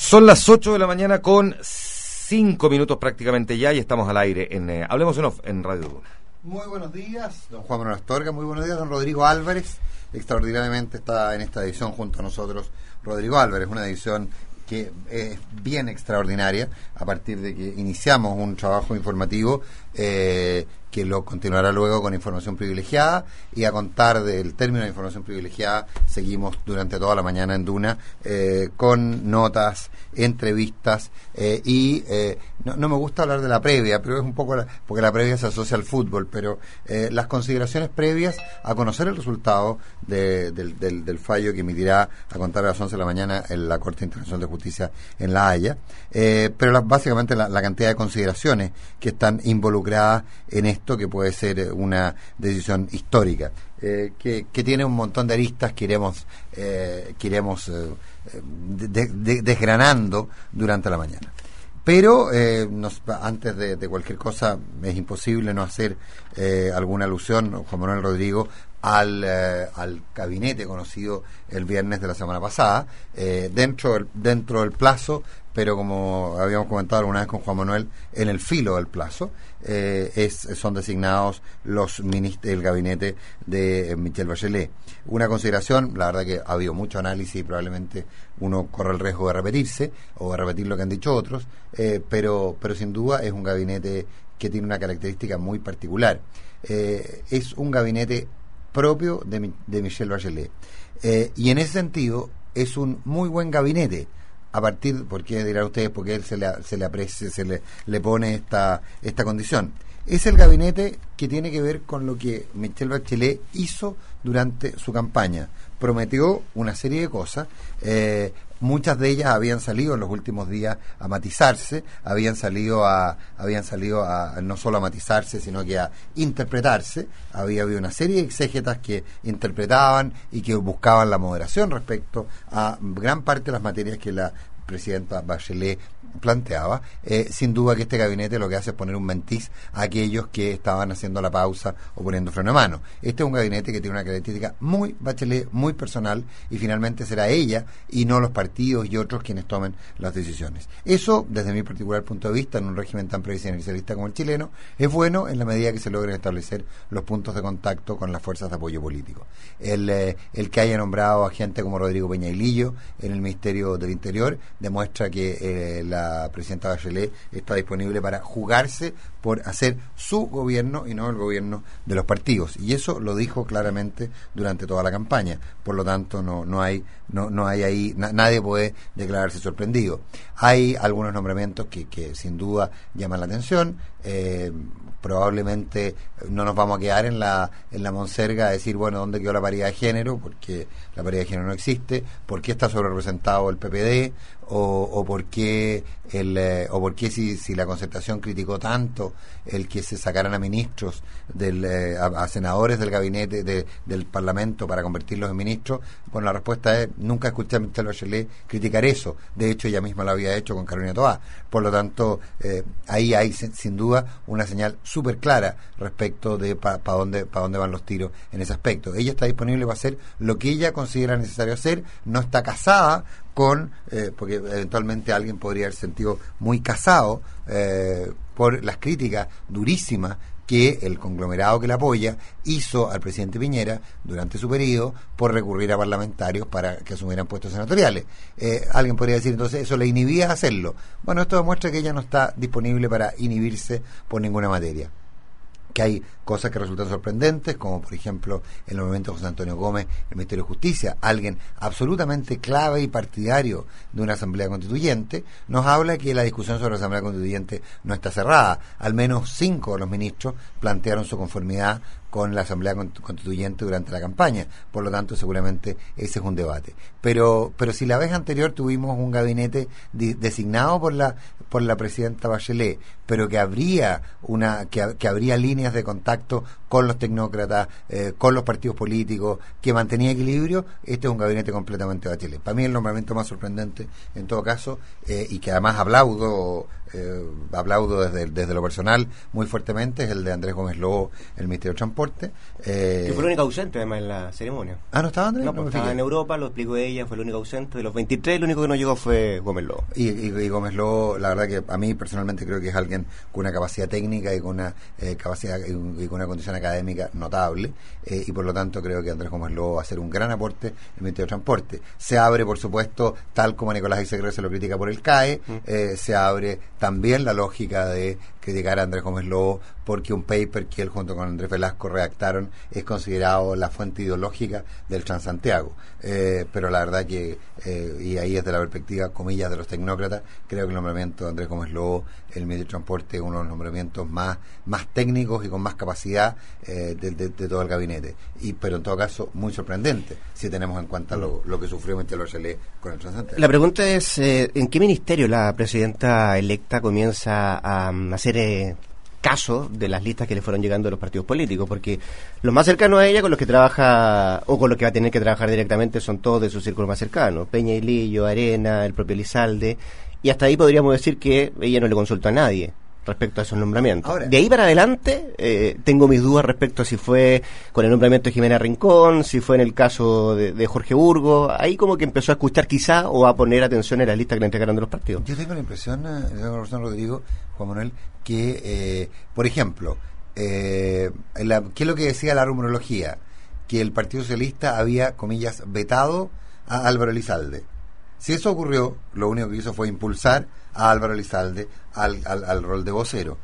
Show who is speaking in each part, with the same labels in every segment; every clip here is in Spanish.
Speaker 1: Son las 8 de la mañana con 5 minutos prácticamente ya y estamos al aire en Hablemos en Off en Radio Duna.
Speaker 2: Muy buenos días, don Juan Manuel Astorga. Muy buenos días, don Rodrigo Álvarez. Extraordinariamente está en esta edición junto a nosotros Rodrigo Álvarez, una edición que es bien extraordinaria a partir de que iniciamos un trabajo informativo que lo continuará luego con información privilegiada, y a contar del término de información privilegiada seguimos durante toda la mañana en Duna con notas, entrevistas no me gusta hablar de la previa, pero es un poco porque la previa se asocia al fútbol, pero las consideraciones previas a conocer el resultado del fallo que emitirá a contar de las 11 de la mañana en la Corte Internacional de Justicia en La Haya, pero básicamente la cantidad de consideraciones que están involucradas en esto, que puede ser una decisión histórica, que tiene un montón de aristas que iremos desgranando durante la mañana. Pero antes de cualquier cosa, es imposible no hacer alguna alusión, Juan Manuel Rodrigo, al gabinete conocido el viernes de la semana pasada, dentro del plazo, pero como habíamos comentado alguna vez con Juan Manuel, en el filo del plazo. Son designados el gabinete de Michelle Bachelet. Una consideración, la verdad que ha habido mucho análisis y probablemente uno corre el riesgo de repetirse o de repetir lo que han dicho otros, pero sin duda es un gabinete que tiene una característica muy particular. Es un gabinete propio de Michelle Bachelet, y en ese sentido es un muy buen gabinete. A partir, porque dirán ustedes, porque él se le aprecia, le pone esta condición. Es el gabinete que tiene que ver con lo que Michelle Bachelet hizo durante su campaña. Prometió una serie de cosas, muchas de ellas habían salido en los últimos días a matizarse, habían salido a no solo a matizarse, sino que a interpretarse. Había habido una serie de exégetas que interpretaban y que buscaban la moderación respecto a gran parte de las materias que la presidenta Bachelet planteaba. Sin duda que este gabinete lo que hace es poner un mentiz a aquellos que estaban haciendo la pausa o poniendo freno de mano. Este es un gabinete que tiene una característica muy Bachelet, muy personal, y finalmente será ella y no los partidos y otros quienes tomen las decisiones. Eso, desde mi particular punto de vista, en un régimen tan presidencialista como el chileno, es bueno en la medida que se logren establecer los puntos de contacto con las fuerzas de apoyo político. El que haya nombrado a gente como Rodrigo Peña Hilillo en el Ministerio del Interior demuestra que la presidenta Bachelet está disponible para jugarse por hacer su gobierno y no el gobierno de los partidos, y eso lo dijo claramente durante toda la campaña. Por lo tanto no hay ahí, nadie puede declararse sorprendido. Hay algunos nombramientos que sin duda llaman la atención. Probablemente no nos vamos a quedar en la monserga a decir, bueno, ¿dónde quedó la paridad de género? Porque la paridad de género no existe. ¿Por qué está sobrerepresentado el PPD? O por qué si la Concertación criticó tanto el que se sacaran a ministros a senadores del gabinete del Parlamento para convertirlos en ministros. Bueno, la respuesta es: nunca escuché a Michelle Bachelet criticar eso. De hecho, ella misma lo había hecho con Carolina Toá. Por lo tanto, ahí hay sin duda una señal súper clara respecto de para dónde van los tiros en ese aspecto. Ella está disponible para hacer lo que ella considera necesario hacer. No está casada porque eventualmente alguien podría haber sentido muy casado por las críticas durísimas que el conglomerado que la apoya hizo al presidente Piñera durante su periodo por recurrir a parlamentarios para que asumieran puestos senatoriales. Alguien podría decir, entonces, ¿eso le inhibía a hacerlo? Bueno, esto demuestra que ella no está disponible para inhibirse por ninguna materia. Que hay cosas que resultan sorprendentes, como por ejemplo el nombramiento de José Antonio Gómez en el Ministerio de Justicia, alguien absolutamente clave y partidario de una Asamblea Constituyente. Nos habla que la discusión sobre la Asamblea Constituyente no está cerrada. Al menos 5 de los ministros plantearon su conformidad con la Asamblea Constituyente durante la campaña. Por lo tanto, seguramente ese es un debate. Pero si la vez anterior tuvimos un gabinete designado por la presidenta Bachelet, pero que habría líneas de contacto con los tecnócratas, con los partidos políticos, que mantenía equilibrio, este es un gabinete completamente Bachelet. Para mí el nombramiento más sorprendente, en todo caso, y que además aplaudo aplaudo desde lo personal muy fuertemente, es el de Andrés Gómez Lobo, el Ministerio de Transporte.
Speaker 3: Que fue el único ausente además en la ceremonia.
Speaker 2: ¿Ah, no estaba Andrés?
Speaker 3: No, porque estaba en Europa, lo explicó ella, fue el único ausente. De los 23, el único que no llegó fue Gómez Lobo.
Speaker 2: Y Gómez Lobo, la verdad que a mí personalmente creo que es alguien con una capacidad técnica y con una capacidad y con una condición académica notable, y por lo tanto creo que Andrés Gómez Lobo va a hacer un gran aporte en el Ministerio de Transporte. Se abre, por supuesto, tal como Nicolás Aizegre se lo critica por el CAE, se abre también la lógica de criticar a Andrés Gómez Lobo porque un paper que él junto con Andrés Velasco redactaron es considerado la fuente ideológica del Transantiago. Pero la verdad que, y ahí desde la perspectiva, comillas, de los tecnócratas, creo que el nombramiento de Andrés Gómez Lobo el Ministerio de Transporte es uno de los nombramientos más técnicos y con más capacidad de todo el gabinete. Pero en todo caso, muy sorprendente, si tenemos en cuenta lo que sufrió Michelle Bachelet con el Transantiago.
Speaker 3: La pregunta es, ¿en qué ministerio la presidenta electa comienza a hacer caso de las listas que le fueron llegando de los partidos políticos? Porque los más cercanos a ella, con los que trabaja o con los que va a tener que trabajar directamente, son todos de su círculo más cercano: Peña y Lillo, Arena, el propio Elizalde, y hasta ahí podríamos decir que ella no le consultó a nadie respecto a esos nombramientos. Ahora, de ahí para adelante tengo mis dudas respecto a si fue con el nombramiento de Jimena Rincón, si fue en el caso de Jorge Burgos. Ahí como que empezó a escuchar quizá o a poner atención en la lista que le entregaron de los partidos.
Speaker 2: Yo tengo la impresión, Rodrigo, Juan Manuel, que por ejemplo, ¿qué es lo que decía la rumorología? Que el Partido Socialista había, comillas, vetado a Álvaro Elizalde. Si eso ocurrió, lo único que hizo fue impulsar a Álvaro Elizalde al rol de vocero.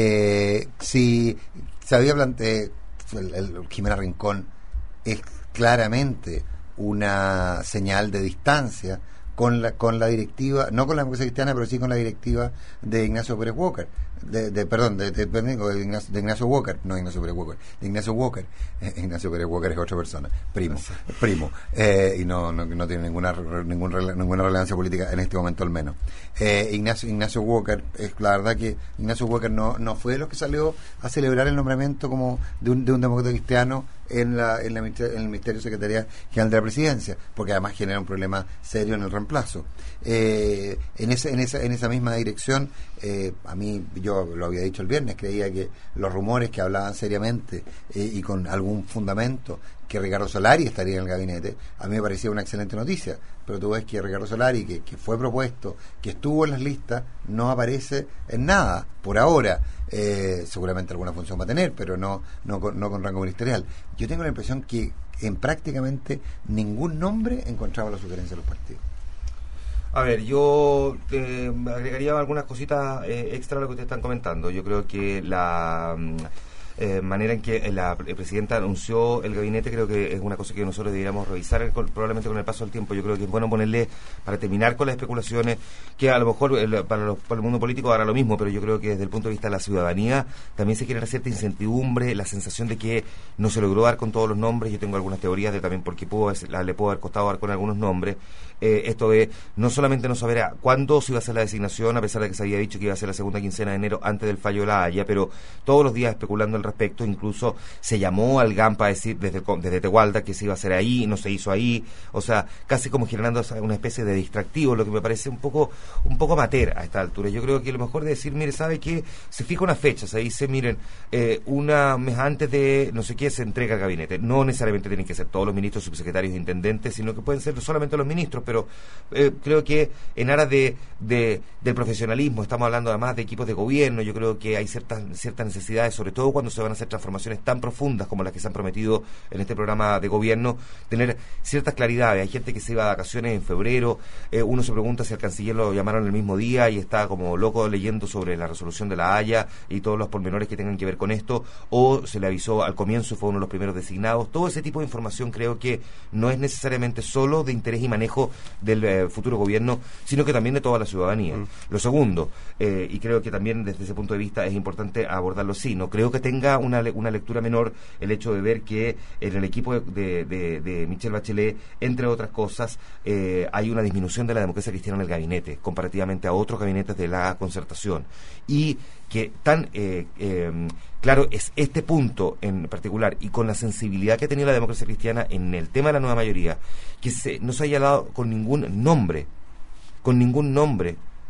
Speaker 2: Si se había planteado, Jimena Rincón es claramente una señal de distancia con la directiva, no con la democracia cristiana, pero sí con la directiva de Ignacio Pérez Walker, de Ignacio Walker, no Ignacio Pérez Walker, de Ignacio Walker. Ignacio Pérez Walker es otra persona, primo, y no tiene ninguna relevancia política en este momento al menos. Ignacio Walker, la verdad que Ignacio Walker no fue de los que salió a celebrar el nombramiento como de un demócrata cristiano en el Ministerio de Secretaría General de la Presidencia, porque además genera un problema serio en el reemplazo. En esa misma dirección, a mí, yo lo había dicho el viernes, creía que los rumores que hablaban seriamente y con algún fundamento que Ricardo Solari estaría en el gabinete, a mí me parecía una excelente noticia, pero tú ves que Ricardo Solari, que fue propuesto, que estuvo en las listas, no aparece en nada, por ahora. Seguramente alguna función va a tener, pero no con rango ministerial. Yo tengo la impresión que en prácticamente ningún nombre encontraba la sugerencia de los partidos.
Speaker 1: A ver, yo agregaría algunas cositas extra a lo que ustedes están comentando. Yo creo que la manera en que la presidenta anunció el gabinete creo que es una cosa que nosotros deberíamos revisar probablemente con el paso del tiempo. Yo creo que es bueno ponerle, para terminar con las especulaciones, que a lo mejor para el mundo político hará lo mismo, pero yo creo que desde el punto de vista de la ciudadanía también se genera cierta incertidumbre, la sensación de que no se logró dar con todos los nombres. Yo tengo algunas teorías de también porque le pudo haber costado dar con algunos nombres. Esto de no solamente no saber cuándo se iba a hacer la designación, a pesar de que se había dicho que iba a ser la segunda quincena de enero antes del fallo de la Haya, pero todos los días especulando al respecto. Incluso se llamó al GAM para decir desde Tegualda que se iba a hacer ahí, no se hizo ahí, o sea, casi como generando una especie de distractivo, lo que me parece un poco amateur a esta altura. Yo creo que lo mejor de decir, mire, ¿sabe qué? Se fija una fecha, se dice, miren, una mes antes de no sé qué se entrega el gabinete. No necesariamente tienen que ser todos los ministros, subsecretarios e intendentes, sino que pueden ser solamente los ministros, pero creo que en aras del profesionalismo, estamos hablando además de equipos de gobierno, yo creo que hay ciertas necesidades, sobre todo cuando se van a hacer transformaciones tan profundas como las que se han prometido en este programa de gobierno, tener ciertas claridades. Hay gente que se iba de vacaciones en febrero, uno se pregunta si al canciller lo llamaron el mismo día y está como loco leyendo sobre la resolución de la Haya y todos los pormenores que tengan que ver con esto, o se le avisó al comienzo y fue uno de los primeros designados. Todo ese tipo de información creo que no es necesariamente solo de interés y manejo del futuro gobierno, sino que también de toda la ciudadanía. Lo segundo, y creo que también desde ese punto de vista es importante abordarlo así, no creo que tenga una lectura menor el hecho de ver que en el equipo de Michelle Bachelet, entre otras cosas, hay una disminución de la democracia cristiana en el gabinete, comparativamente a otros gabinetes de la concertación, y que tan claro es este punto en particular, y con la sensibilidad que ha tenido la democracia cristiana en el tema de la nueva mayoría, que no se haya dado con ningún nombre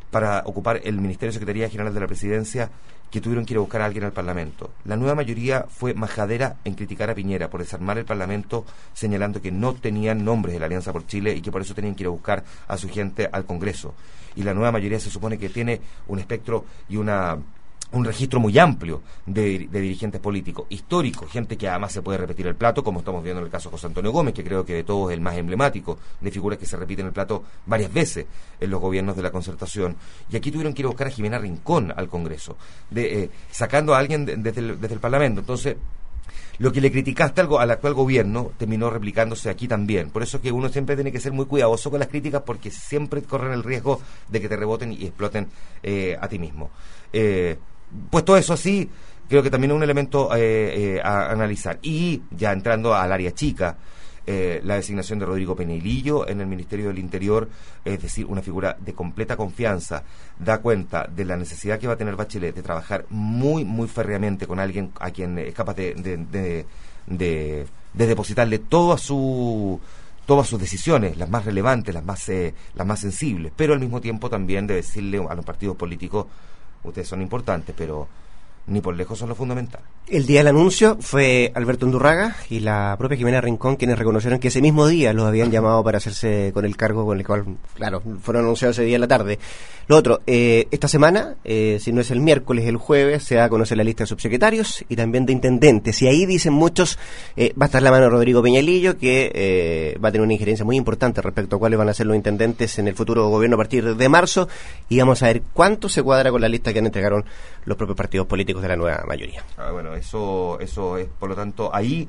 Speaker 1: para ocupar el Ministerio de Secretaría General de la Presidencia que tuvieron que ir a buscar a alguien al Parlamento. La nueva mayoría fue majadera en criticar a Piñera por desarmar el Parlamento, señalando que no tenían nombres de la Alianza por Chile y que por eso tenían que ir a buscar a su gente al Congreso. Y la nueva mayoría se supone que tiene un espectro y un registro muy amplio de dirigentes políticos, históricos, gente que además se puede repetir el plato, como estamos viendo en el caso de José Antonio Gómez, que creo que de todos es el más emblemático, de figuras que se repiten el plato varias veces en los gobiernos de la Concertación. Y aquí tuvieron que ir a buscar a Jimena Rincón al Congreso, sacando a alguien desde el Parlamento. Entonces, lo que le criticaste al actual gobierno terminó replicándose aquí también. Por eso que uno siempre tiene que ser muy cuidadoso con las críticas, porque siempre corren el riesgo de que te reboten y exploten a ti mismo. Puesto eso así, creo que también es un elemento a analizar. Y ya entrando al área chica, la designación de Rodrigo Peñailillo en el Ministerio del Interior, es decir, una figura de completa confianza, da cuenta de la necesidad que va a tener Bachelet de trabajar muy, muy férreamente con alguien a quien es capaz de depositarle todas sus decisiones, las más relevantes, las más sensibles, pero al mismo tiempo también de decirle a los partidos políticos: ustedes son importantes, pero ni por lejos son lo fundamental.
Speaker 3: El día del anuncio fue Alberto Undurraga y la propia Jimena Rincón quienes reconocieron que ese mismo día los habían llamado para hacerse con el cargo con el cual, claro, fueron anunciados ese día en la tarde. Lo otro, esta semana, si no es el miércoles, el jueves, se va a conocer la lista de subsecretarios y también de intendentes. Y ahí dicen muchos, va a estar la mano de Rodrigo Peñailillo, que va a tener una injerencia muy importante respecto a cuáles van a ser los intendentes en el futuro gobierno a partir de marzo. Y vamos a ver cuánto se cuadra con la lista que han entregaron los propios partidos políticos de la nueva mayoría.
Speaker 1: Bueno, eso es, por lo tanto, ahí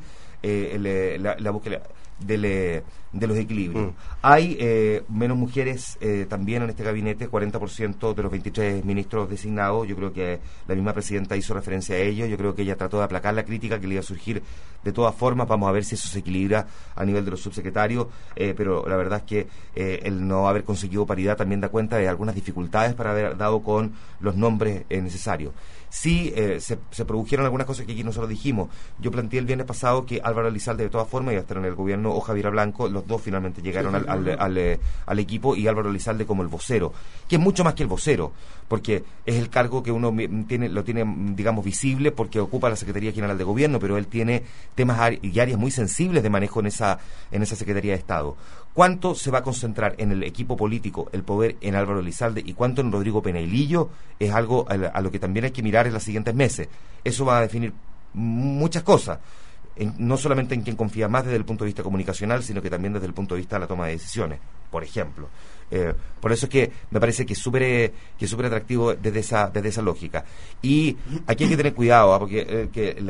Speaker 1: la búsqueda de los equilibrios. Hay menos mujeres también en este gabinete, 40% de los 23 ministros designados. Yo creo que la misma presidenta hizo referencia a ello. Yo creo que ella trató de aplacar la crítica que le iba a surgir de todas formas. Vamos a ver si eso se equilibra a nivel de los subsecretarios, pero la verdad es que el no haber conseguido paridad también da cuenta de algunas dificultades para haber dado con los nombres necesarios. Sí, se produjeron algunas cosas que aquí nosotros dijimos. Yo planteé el viernes pasado que Álvaro Elizalde de todas formas iba a estar en el gobierno, o Javiera Blanco. Los dos finalmente llegaron al equipo, y Álvaro Elizalde como el vocero, que es mucho más que el vocero, porque es el cargo que uno lo tiene, digamos, visible, porque ocupa la Secretaría General de Gobierno, pero él tiene temas y áreas muy sensibles de manejo en esa Secretaría de Estado. ¿Cuánto se va a concentrar en el equipo político el poder en Álvaro Elizalde y cuánto en Rodrigo Peñailillo? Es algo a lo que también hay que mirar en los siguientes meses. Eso va a definir muchas cosas, no solamente en quien confía más desde el punto de vista comunicacional, sino que también desde el punto de vista de la toma de decisiones, por ejemplo. Por eso es que me parece que es súper atractivo desde esa lógica. Y aquí hay que tener cuidado, porque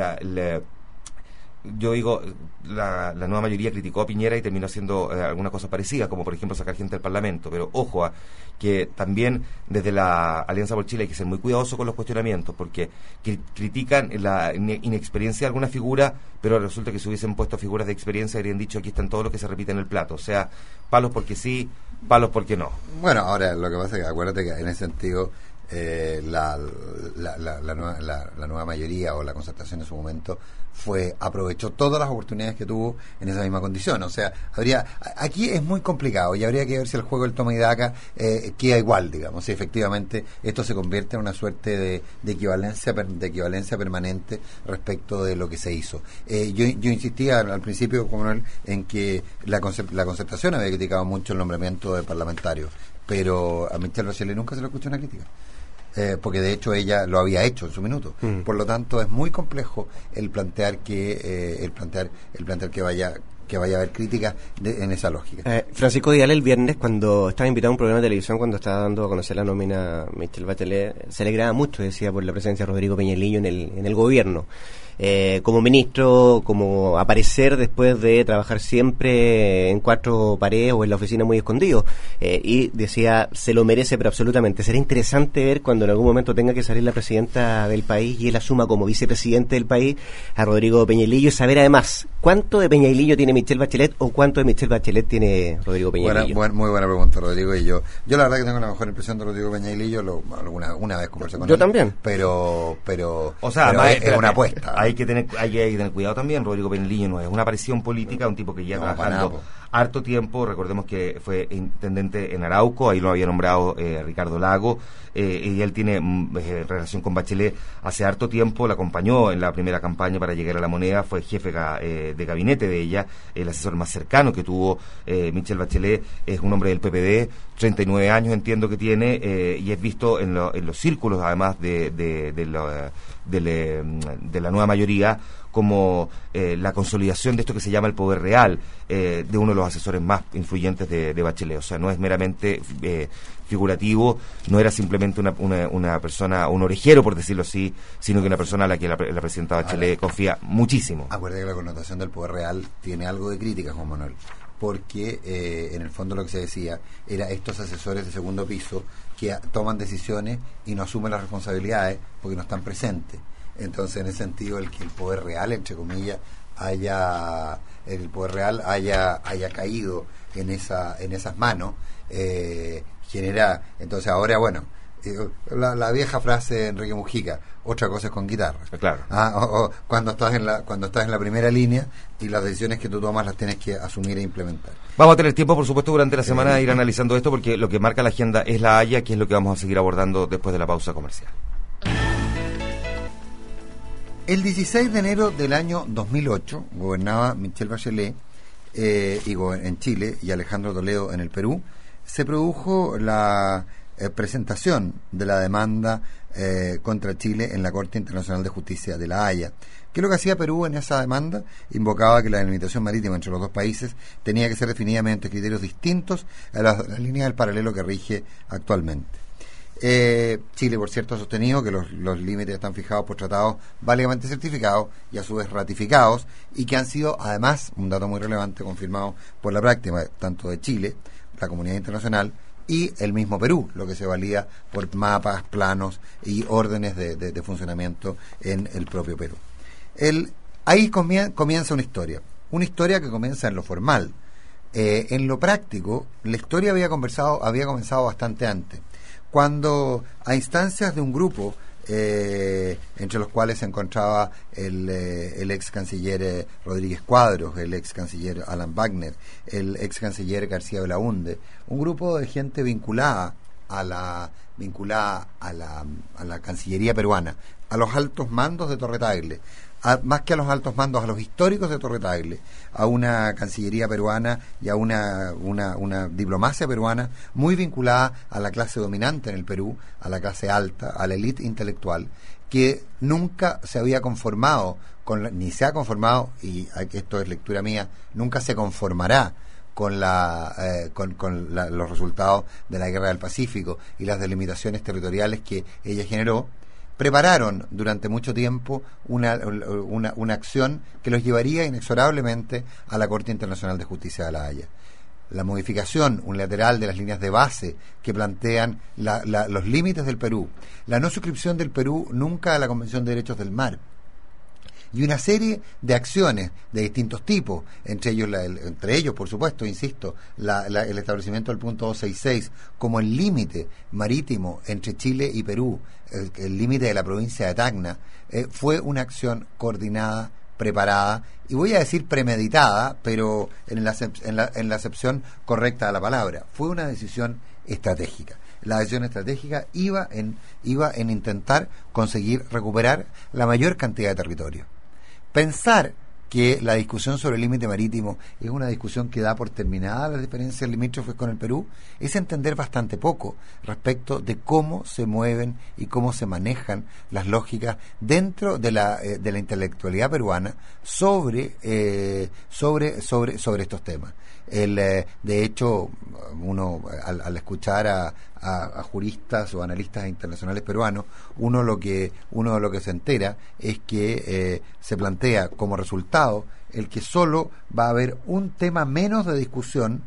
Speaker 1: yo digo, la nueva mayoría criticó a Piñera y terminó haciendo alguna cosa parecida, como por ejemplo sacar gente del Parlamento, pero ojo que también desde la Alianza por Chile hay que ser muy cuidadoso con los cuestionamientos, porque critican la inexperiencia de alguna figura, pero resulta que si hubiesen puesto figuras de experiencia habrían dicho: aquí están todos los que se repiten en el plato, o sea, palos porque sí, palos porque no.
Speaker 2: Bueno, ahora lo que pasa es que acuérdate que en ese sentido la nueva mayoría o la Concertación en su momento aprovechó todas las oportunidades que tuvo en esa misma condición. O sea, aquí es muy complicado y habría que ver si el juego del toma y daca queda igual, digamos, si efectivamente esto se convierte en una suerte de equivalencia permanente respecto de lo que se hizo. Yo insistía al principio, como no, en que la Concertación había criticado mucho el nombramiento de parlamentarios, pero a Michelle Bachelet nunca se le escuchó una crítica. Porque de hecho ella lo había hecho en su minuto. Por lo tanto es muy complejo el plantear que vaya a haber críticas en esa lógica.
Speaker 3: Francisco Vidal el viernes, cuando estaba invitado a un programa de televisión, cuando estaba dando a conocer la nómina Michelle Bachelet, se alegraba mucho, decía, por la presencia de Rodrigo Peñailillo en el gobierno. Como ministro, como aparecer después de trabajar siempre en cuatro paredes o en la oficina muy escondido, y decía, se lo merece, pero absolutamente. Será interesante ver cuando en algún momento tenga que salir la presidenta del país y él asuma como vicepresidente del país a Rodrigo Peñailillo, y saber además cuánto de Peñailillo tiene Michelle Bachelet o cuánto de Michelle Bachelet tiene Rodrigo Peñailillo.
Speaker 2: Muy buena pregunta, Rodrigo. Y yo la verdad que tengo la mejor impresión de Rodrigo Peñailillo, una vez conversé con él.
Speaker 3: Yo también.
Speaker 2: Pero
Speaker 1: o sea,
Speaker 2: es una apuesta.
Speaker 1: Hay que tener cuidado también. Rodrigo Peñailillo no es una aparición política, un tipo que ya trabajando harto tiempo. Recordemos que fue intendente en Arauco, ahí lo había nombrado Ricardo Lago, y él tiene relación con Bachelet hace harto tiempo, la acompañó en la primera campaña para llegar a la Moneda, fue jefe de gabinete de ella, el asesor más cercano que tuvo Michelle Bachelet, es un hombre del PPD, 39 años entiendo que tiene, y es visto en los círculos además de la nueva mayoría como la consolidación de esto que se llama el poder real, de uno de los asesores más influyentes de Bachelet. O sea, no es meramente figurativo, no era simplemente una persona, un orejero, por decirlo así, sino que una persona a la que la presidenta Bachelet confía muchísimo.
Speaker 2: Acuérdate que la connotación del poder real tiene algo de crítica, Juan Manuel, porque en el fondo lo que se decía era estos asesores de segundo piso que toman decisiones y no asumen las responsabilidades porque no están presentes. Entonces, en ese sentido, que el poder real, entre comillas, haya caído en esas manos, genera. Entonces, ahora, bueno, la vieja frase de Enrique Mujica, otra cosa es con guitarra.
Speaker 1: Claro.
Speaker 2: O cuando estás en la primera línea y las decisiones que tú tomas las tienes que asumir e implementar.
Speaker 1: Vamos a tener tiempo, por supuesto, durante la semana de ir analizando esto, porque lo que marca la agenda es la Haya, que es lo que vamos a seguir abordando después de la pausa comercial.
Speaker 2: El 16 de enero del año 2008 gobernaba Michelle Bachelet en Chile y Alejandro Toledo en el Perú. Se produjo la presentación de la demanda contra Chile en la Corte Internacional de Justicia de La Haya. ¿Qué es lo que hacía Perú en esa demanda? Invocaba que la delimitación marítima entre los dos países tenía que ser definida mediante criterios distintos a la línea del paralelo que rige actualmente. Chile, por cierto, ha sostenido que los límites están fijados por tratados válidamente certificados y a su vez ratificados, y que han sido, además, un dato muy relevante, confirmado por la práctica tanto de Chile, la comunidad internacional, y el mismo Perú, lo que se valida por mapas, planos y órdenes de funcionamiento en el propio Perú. Ahí comienza una historia que comienza en lo formal. En lo práctico, la historia había comenzado bastante antes, cuando a instancias de un grupo entre los cuales se encontraba el ex canciller Rodríguez Cuadros, el ex canciller Alan Wagner, el ex canciller García Belaúnde, un grupo de gente vinculada a la Cancillería peruana, a los altos mandos de Torre Tagle, más que a los altos mandos, a los históricos de Torre Tagle, a una Cancillería peruana y a una diplomacia peruana muy vinculada a la clase dominante en el Perú, a la clase alta, a la élite intelectual, que nunca se había conformado, ni se ha conformado, y esto es lectura mía, nunca se conformará con los resultados de la Guerra del Pacífico y las delimitaciones territoriales que ella generó. Prepararon durante mucho tiempo una acción que los llevaría inexorablemente a la Corte Internacional de Justicia de La Haya. La modificación unilateral de las líneas de base que plantean los límites del Perú, la no suscripción del Perú nunca a la Convención de Derechos del Mar, y una serie de acciones de distintos tipos, entre ellos, por supuesto, insisto, el establecimiento del punto 266 como el límite marítimo entre Chile y Perú, el límite de la provincia de Tacna, fue una acción coordinada, preparada, y voy a decir premeditada, pero en la acepción correcta de la palabra. Fue una decisión estratégica. La decisión estratégica iba en intentar conseguir recuperar la mayor cantidad de territorio. Pensar que la discusión sobre el límite marítimo es una discusión que da por terminada las diferencias limítrofes con el Perú es entender bastante poco respecto de cómo se mueven y cómo se manejan las lógicas dentro de la intelectualidad peruana sobre estos temas. De hecho, uno al escuchar a juristas o analistas internacionales peruanos, uno de lo que se entera es que se plantea como resultado el que solo va a haber un tema menos de discusión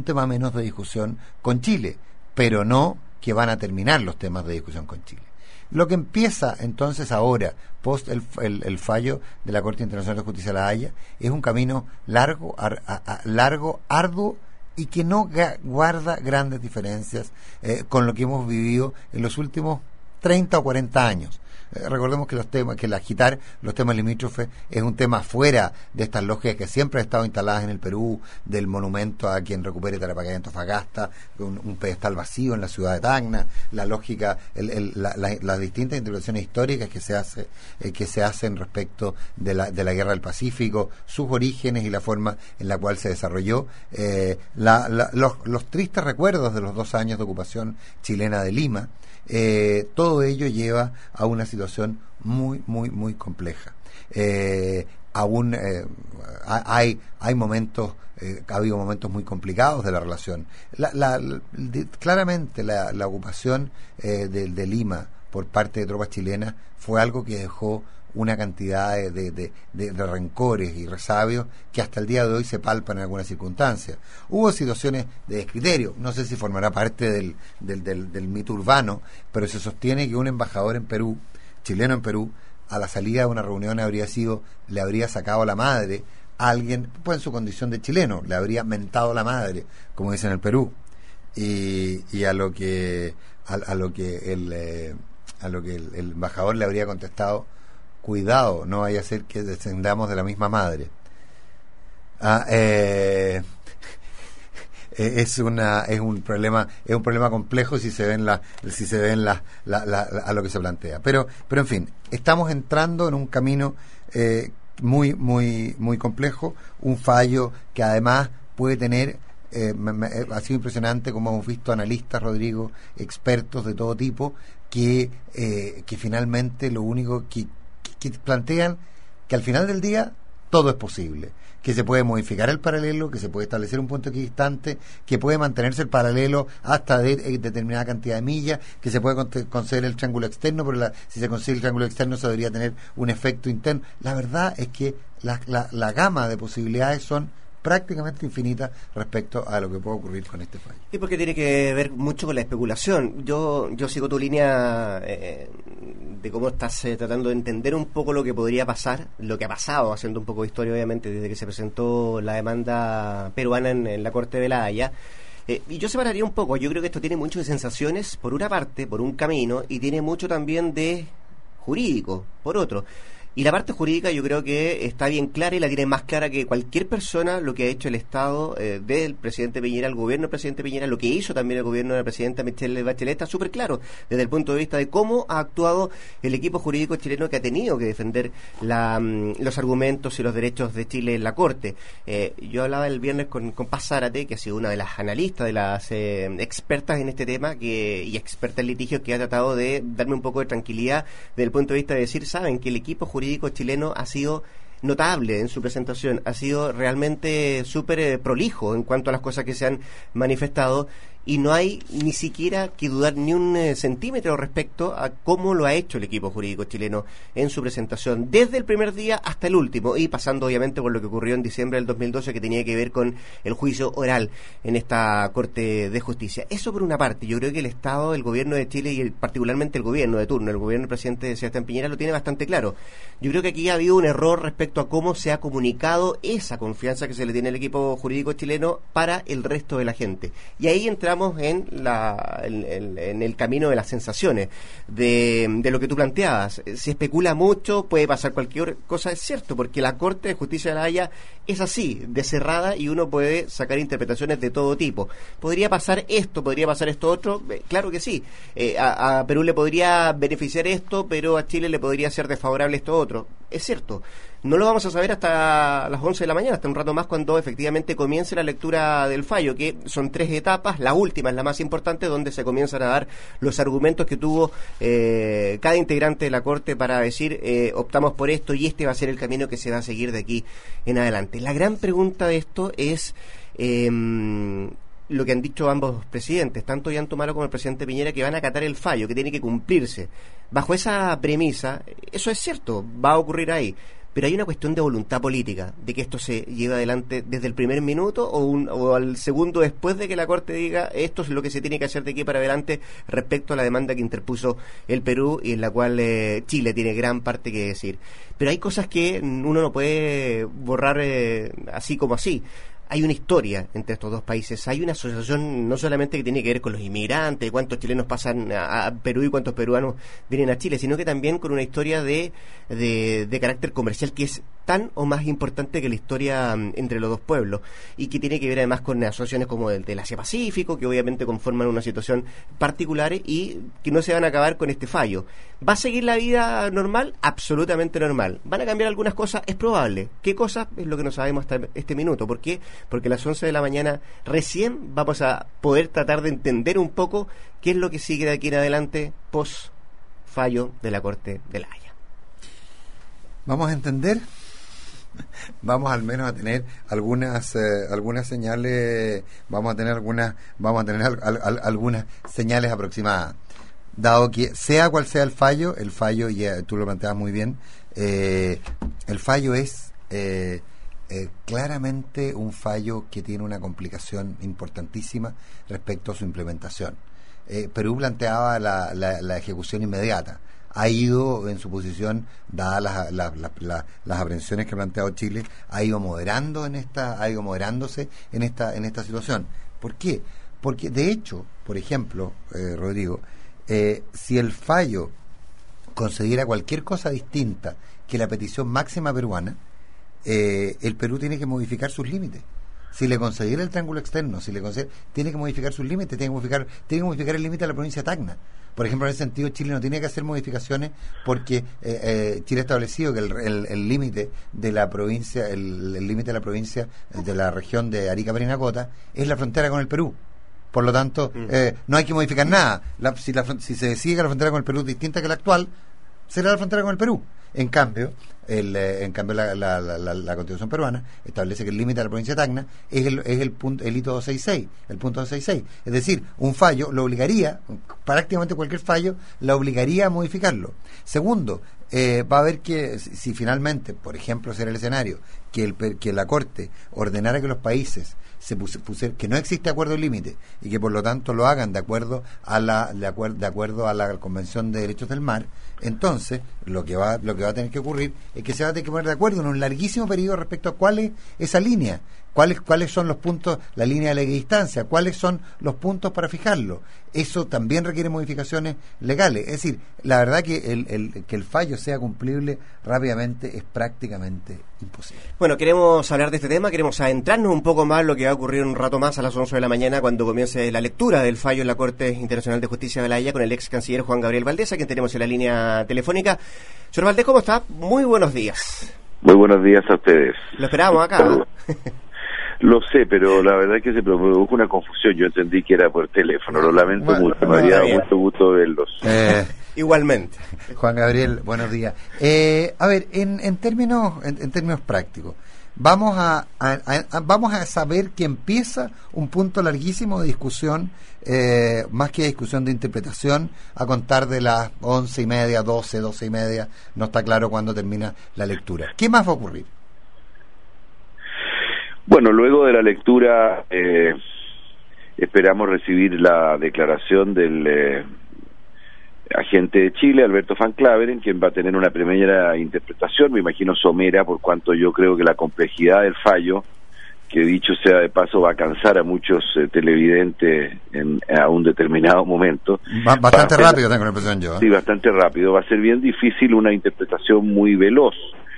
Speaker 2: con Chile, pero no que van a terminar los temas de discusión con Chile. Lo que empieza entonces ahora, post el fallo de la Corte Internacional de Justicia de La Haya, es un camino largo, arduo, y que no guarda grandes diferencias con lo que hemos vivido en los últimos 30 o 40 años. Recordemos que el agitar los temas limítrofes es un tema fuera de estas lógicas que siempre han estado instaladas en el Perú, del monumento a quien recupere Tarapacá y Antofagasta, un pedestal vacío en la ciudad de Tacna, la lógica, las distintas interpretaciones históricas que se hacen respecto de la Guerra del Pacífico, sus orígenes y la forma en la cual se desarrolló, los tristes recuerdos de los 2 años de ocupación chilena de Lima. Todo ello lleva a una situación muy, muy, muy compleja. Aún hay momentos, ha habido momentos muy complicados de la relación. Claramente la ocupación de Lima por parte de tropas chilenas fue algo que dejó una cantidad de rencores y resabios que hasta el día de hoy se palpan en algunas circunstancias. Hubo situaciones de descriterio, no sé si formará parte del mito urbano, pero se sostiene que un embajador en Perú, chileno en Perú, a la salida de una reunión le habría sacado la madre a alguien, pues en su condición de chileno, le habría mentado la madre, como dicen en el Perú, y a lo que el embajador le habría contestado: cuidado, no vaya a ser que descendamos de la misma madre. Es un problema complejo si se ven a lo que se plantea. Pero en fin, estamos entrando en un camino muy, muy, muy complejo, un fallo que además puede tener, ha sido impresionante como hemos visto analistas, Rodrigo, expertos de todo tipo, que finalmente lo único que plantean que al final del día todo es posible, que se puede modificar el paralelo, que se puede establecer un punto equidistante, que puede mantenerse el paralelo hasta determinada cantidad de millas, que se puede conceder el triángulo externo, pero si se consigue el triángulo externo se debería tener un efecto interno. La verdad es que la gama de posibilidades son prácticamente infinita respecto a lo que puede ocurrir con este fallo.
Speaker 3: Y porque tiene que ver mucho con la especulación. Yo sigo tu línea de cómo estás tratando de entender un poco lo que podría pasar, lo que ha pasado, haciendo un poco de historia obviamente desde que se presentó la demanda peruana en la Corte de La Haya. Y yo separaría un poco. Yo creo que esto tiene mucho de sensaciones por una parte, por un camino, y tiene mucho también de jurídico por otro. Y la parte jurídica yo creo que está bien clara y la tiene más clara que cualquier persona lo que ha hecho el Estado del presidente Piñera, el gobierno del presidente Piñera, lo que hizo también el gobierno de la presidenta Michelle Bachelet, está súper claro desde el punto de vista de cómo ha actuado el equipo jurídico chileno que ha tenido que defender los argumentos y los derechos de Chile en la Corte. Yo hablaba el viernes con Paz Zárate, que ha sido una de las analistas, de las expertas en este tema y experta en litigios, que ha tratado de darme un poco de tranquilidad desde el punto de vista de decir, saben que el equipo jurídico chileno ha sido notable en su presentación, ha sido realmente súper prolijo en cuanto a las cosas que se han manifestado, y no hay ni siquiera que dudar ni un centímetro respecto a cómo lo ha hecho el equipo jurídico chileno en su presentación, desde el primer día hasta el último, y pasando obviamente por lo que ocurrió en diciembre del 2012, que tenía que ver con el juicio oral en esta Corte de Justicia. Eso por una parte. Yo creo que el Estado, el gobierno de Chile y particularmente el gobierno de turno, el gobierno del presidente Sebastián Piñera, lo tiene bastante claro. Yo creo que aquí ha habido un error respecto a cómo se ha comunicado esa confianza que se le tiene al equipo jurídico chileno para el resto de la gente. Y ahí entramos en el camino de las sensaciones, de lo que tú planteabas. Se especula mucho, puede pasar cualquier cosa, es cierto, porque la Corte de Justicia de La Haya es así, de cerrada, y uno puede sacar interpretaciones de todo tipo. ¿Podría pasar esto otro? Claro que sí. A Perú le podría beneficiar esto, pero a Chile le podría ser desfavorable esto otro. Es cierto. No lo vamos a saber hasta las 11 de la mañana, hasta un rato más, cuando efectivamente comience la lectura del fallo, que son 3 etapas. La última es la más importante, donde se comienzan a dar los argumentos que tuvo cada integrante de la Corte para decir optamos por esto y este va a ser el camino que se va a seguir de aquí en adelante. La gran pregunta de esto es lo que han dicho ambos presidentes, tanto Ollanta Humala como el presidente Piñera, que van a acatar el fallo, que tiene que cumplirse. Bajo esa premisa, eso es cierto, va a ocurrir ahí. Pero hay una cuestión de voluntad política, de que esto se lleve adelante desde el primer minuto o al segundo después de que la Corte diga esto es lo que se tiene que hacer de aquí para adelante respecto a la demanda que interpuso el Perú y en la cual Chile tiene gran parte que decir. Pero hay cosas que uno no puede borrar así como así. hay una historia entre estos dos países, hay una asociación no solamente que tiene que ver con los inmigrantes, cuántos chilenos pasan a Perú y cuántos peruanos vienen a Chile, sino que también con una historia de carácter comercial que es tan o más importante que la historia entre los dos pueblos, y que tiene que ver además con asociaciones como del Asia-Pacífico, que obviamente conforman una situación particular y que no se van a acabar con este fallo. ¿Va a seguir la vida normal? Absolutamente normal. ¿Van a cambiar algunas cosas? Es probable. ¿Qué cosas? Es lo que no sabemos hasta este minuto. ¿Por qué? Porque a las 11 de la mañana recién vamos a poder tratar de entender un poco qué es lo que sigue de aquí en adelante post fallo de la Corte de La Haya.
Speaker 2: Vamos a entender, vamos al menos a tener algunas señales, vamos a tener algunas señales aproximadas, dado que sea cual sea el fallo, ya tú lo planteabas muy bien, el fallo es claramente un fallo que tiene una complicación importantísima respecto a su implementación. Perú planteaba la ejecución inmediata. Ha ido en su posición, dadas las aprehensiones que ha planteado Chile, ha ido moderándose en esta situación. ¿Por qué? Porque de hecho, por ejemplo, Rodrigo, si el fallo concediera cualquier cosa distinta que la petición máxima peruana, el Perú tiene que modificar sus límites. Si le concediera el triángulo externo, tiene que modificar sus límites, tiene que modificar el límite de la provincia de Tacna. Por ejemplo, en ese sentido, Chile no tiene que hacer modificaciones porque Chile ha establecido que el límite de la provincia, el límite de la provincia de la región de Arica Parinacota es la frontera con el Perú. Por lo tanto, no hay que modificar nada. Si se decide que la frontera con el Perú es distinta que la actual, será la frontera con el Perú. En cambio, la Constitución peruana establece que el límite de la provincia de Tacna es el hito 266, el punto 266. Es decir, un fallo lo obligaría, prácticamente cualquier fallo, la obligaría a modificarlo. Segundo, va a haber que, si finalmente, por ejemplo, será el escenario, que la Corte ordenara que los países que no existe acuerdo límite y que por lo tanto lo hagan de acuerdo a la Convención de Derechos del Mar, entonces lo que va a tener que ocurrir es que se va a tener que poner de acuerdo en un larguísimo periodo respecto a cuál es esa línea, cuáles son los puntos, la línea de la equidistancia, cuáles son los puntos para fijarlo. Eso también requiere modificaciones legales. Es decir, la verdad que el fallo sea cumplible rápidamente es prácticamente imposible.
Speaker 3: Bueno, queremos hablar de este tema, queremos adentrarnos un poco más, lo que va a ocurrir un rato más a las 11 de la mañana cuando comience la lectura del fallo en la Corte Internacional de Justicia de La Haya con el ex canciller Juan Gabriel Valdés, a quien tenemos en la línea telefónica. Señor Valdés, ¿cómo está? Muy buenos días.
Speaker 4: Muy buenos días a ustedes.
Speaker 3: Lo esperábamos acá.
Speaker 4: Lo sé, pero la verdad es que se produjo una confusión. Yo entendí que era por teléfono. Lo lamento mucho. Me habría dado mucho gusto verlos.
Speaker 3: Igualmente.
Speaker 2: Juan Gabriel, buenos días. A ver, en términos prácticos, vamos a saber que empieza un punto larguísimo de discusión, más que discusión de interpretación, a contar de las 11:30, 12:30, no está claro cuándo termina la lectura. ¿Qué más va a ocurrir?
Speaker 4: Bueno, luego de la lectura esperamos recibir la declaración del agente de Chile, Alberto Van Claveren, quien va a tener una primera interpretación, me imagino somera, por cuanto yo creo que la complejidad del fallo, que dicho sea de paso va a cansar a muchos televidentes a un determinado momento.
Speaker 2: Bastante rápido, tengo la impresión yo.
Speaker 4: Sí, bastante rápido. Va a ser bien difícil una interpretación muy veloz.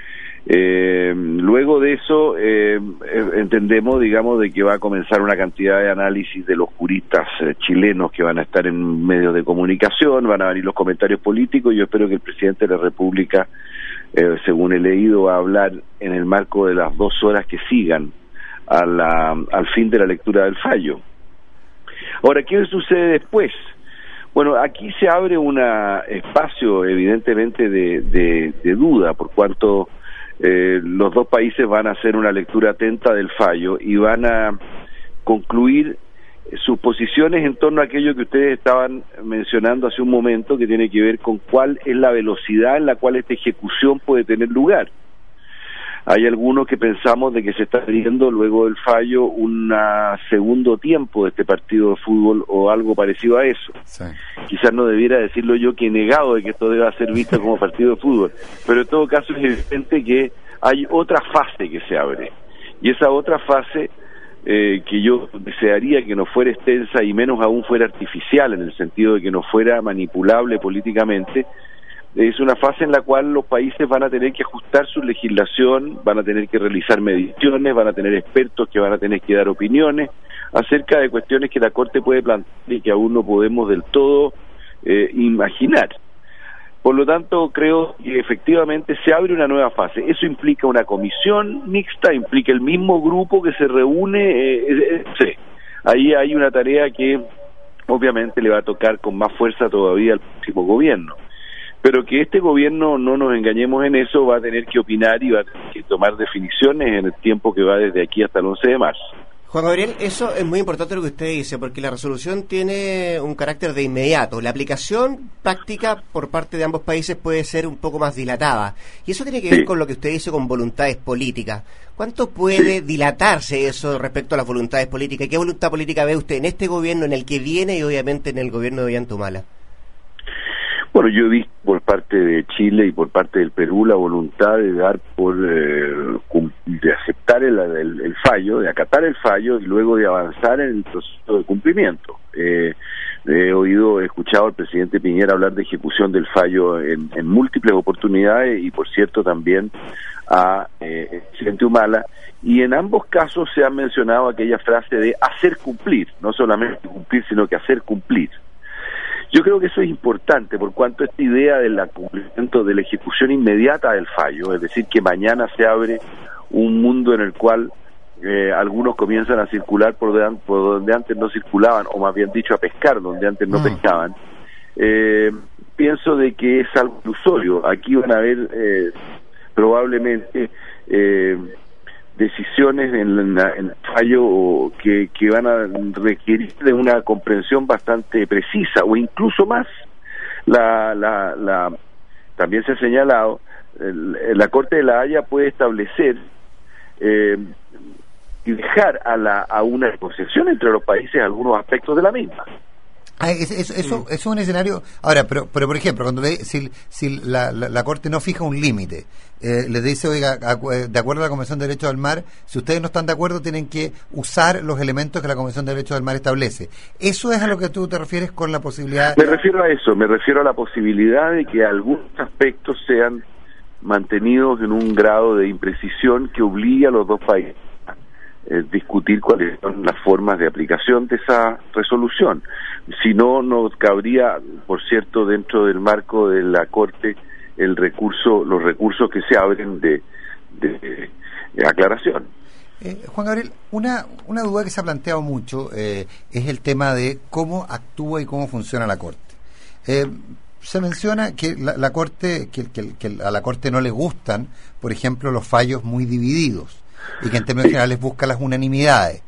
Speaker 4: Luego de eso entendemos, digamos, de que va a comenzar una cantidad de análisis de los juristas chilenos que van a estar en medios de comunicación, van a venir los comentarios políticos. Yo espero que el presidente de la República, según he leído, va a hablar en el marco de las 2 horas que sigan al fin de la lectura del fallo. Ahora, ¿qué sucede después? Bueno, aquí se abre un espacio evidentemente de duda, por cuanto los dos países van a hacer una lectura atenta del fallo y van a concluir sus posiciones en torno a aquello que ustedes estaban mencionando hace un momento, que tiene que ver con cuál es la velocidad en la cual esta ejecución puede tener lugar. Hay algunos que pensamos de que se está abriendo luego del fallo un segundo tiempo de este partido de fútbol o algo parecido a eso.
Speaker 2: Sí.
Speaker 4: Quizás no debiera decirlo yo, que he negado de que esto deba ser visto como partido de fútbol, pero en todo caso es evidente que hay otra fase que se abre, y esa otra fase que yo desearía que no fuera extensa y menos aún fuera artificial, en el sentido de que no fuera manipulable políticamente. Es una fase en la cual los países van a tener que ajustar su legislación, van a tener que realizar mediciones, van a tener expertos que van a tener que dar opiniones acerca de cuestiones que la Corte puede plantear y que aún no podemos del todo imaginar. Por lo tanto, creo que efectivamente se abre una nueva fase. Eso implica una comisión mixta, implica el mismo grupo que se reúne. Sí. Ahí hay una tarea que obviamente le va a tocar con más fuerza todavía al próximo gobierno. Pero que este gobierno, no nos engañemos en eso, va a tener que opinar y va a tener que tomar definiciones en el tiempo que va desde aquí hasta el 11 de marzo.
Speaker 3: Juan Gabriel, eso es muy importante lo que usted dice, porque la resolución tiene un carácter de inmediato. La aplicación práctica por parte de ambos países puede ser un poco más dilatada. Y eso tiene que ver con lo que usted dice con voluntades políticas. ¿Cuánto puede dilatarse eso respecto a las voluntades políticas? ¿Qué voluntad política ve usted en este gobierno, en el que viene y obviamente en el gobierno de Ollanta Humala?
Speaker 4: Bueno, yo he visto por parte de Chile y por parte del Perú la voluntad de dar de aceptar el fallo, de acatar el fallo y luego de avanzar en el proceso de cumplimiento. He escuchado al presidente Piñera hablar de ejecución del fallo en múltiples oportunidades y por cierto también a presidente Humala, y en ambos casos se ha mencionado aquella frase de hacer cumplir, no solamente cumplir sino que hacer cumplir. Yo creo que eso es importante por cuanto esta idea del cumplimiento de la ejecución inmediata del fallo, es decir, que mañana se abre un mundo en el cual algunos comienzan a circular por donde antes no circulaban, o más bien dicho a pescar donde antes no pescaban, pienso de que es algo ilusorio. Aquí van a haber probablemente decisiones en el fallo que van a requerir de una comprensión bastante precisa o incluso más. También se ha señalado, la Corte de la Haya puede establecer y dejar a una negociación entre los países algunos aspectos de la misma.
Speaker 2: Eso es un escenario. Ahora, pero por ejemplo, cuando si la Corte no fija un límite, les dice, oiga, de acuerdo a la Convención de Derechos del Mar, si ustedes no están de acuerdo, tienen que usar los elementos que la Convención de Derechos del Mar establece. ¿Eso es a lo que tú te refieres con la posibilidad?
Speaker 4: Me refiero a eso, me refiero a la posibilidad de que algunos aspectos sean mantenidos en un grado de imprecisión que obligue a los dos países a discutir cuáles son las formas de aplicación de esa resolución. Si no, nos cabría, por cierto, dentro del marco de la Corte, los recursos que se abren de aclaración.
Speaker 2: Juan Gabriel, una duda que se ha planteado mucho es el tema de cómo actúa y cómo funciona la Corte. Se menciona que la Corte, que a la Corte no le gustan, por ejemplo, los fallos muy divididos y que en términos generales busca las unanimidades.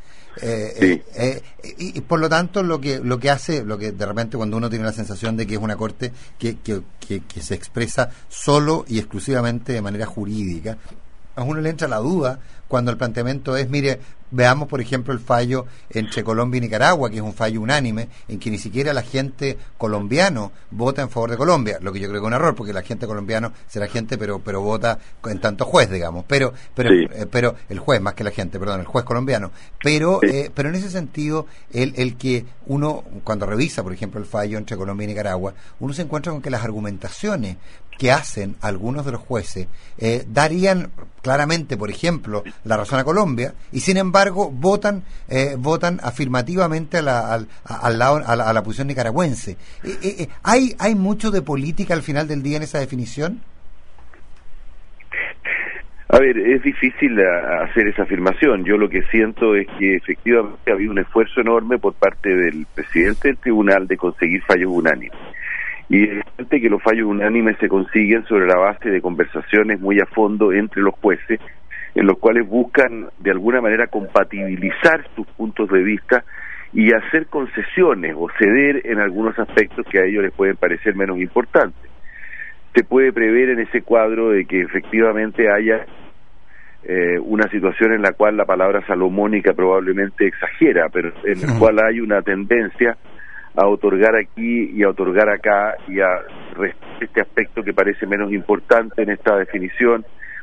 Speaker 2: Y por lo tanto lo que de repente cuando uno tiene la sensación de que es una Corte que se expresa solo y exclusivamente de manera jurídica, a uno le entra la duda cuando el planteamiento es, mire, veamos por ejemplo el fallo entre Colombia y Nicaragua, que es un fallo unánime, en que ni siquiera la gente colombiano vota en favor de Colombia, lo que yo creo que es un error, porque la gente colombiano será gente, pero vota en tanto juez, digamos, pero el juez, más que la gente, perdón, el juez colombiano, pero en ese sentido, el que uno, cuando revisa, por ejemplo, el fallo entre Colombia y Nicaragua, uno se encuentra con que las argumentaciones que hacen algunos de los jueces darían claramente, por ejemplo, la razón a Colombia, y sin embargo votan afirmativamente a la posición nicaragüense. ¿Hay mucho de política al final del día en esa definición?
Speaker 4: A ver, es difícil hacer esa afirmación. Yo lo que siento es que efectivamente ha habido un esfuerzo enorme por parte del presidente del tribunal de conseguir fallos unánimes. Y es evidente que los fallos unánimes se consiguen sobre la base de conversaciones muy a fondo entre los jueces, en los cuales buscan de alguna manera compatibilizar sus puntos de vista y hacer concesiones o ceder en algunos aspectos que a ellos les pueden parecer menos importantes. Se puede prever en ese cuadro de que efectivamente haya una situación en la cual la palabra salomónica probablemente exagera, pero en la cual hay una tendencia a otorgar aquí y a otorgar acá y a este aspecto que parece menos importante en esta definición,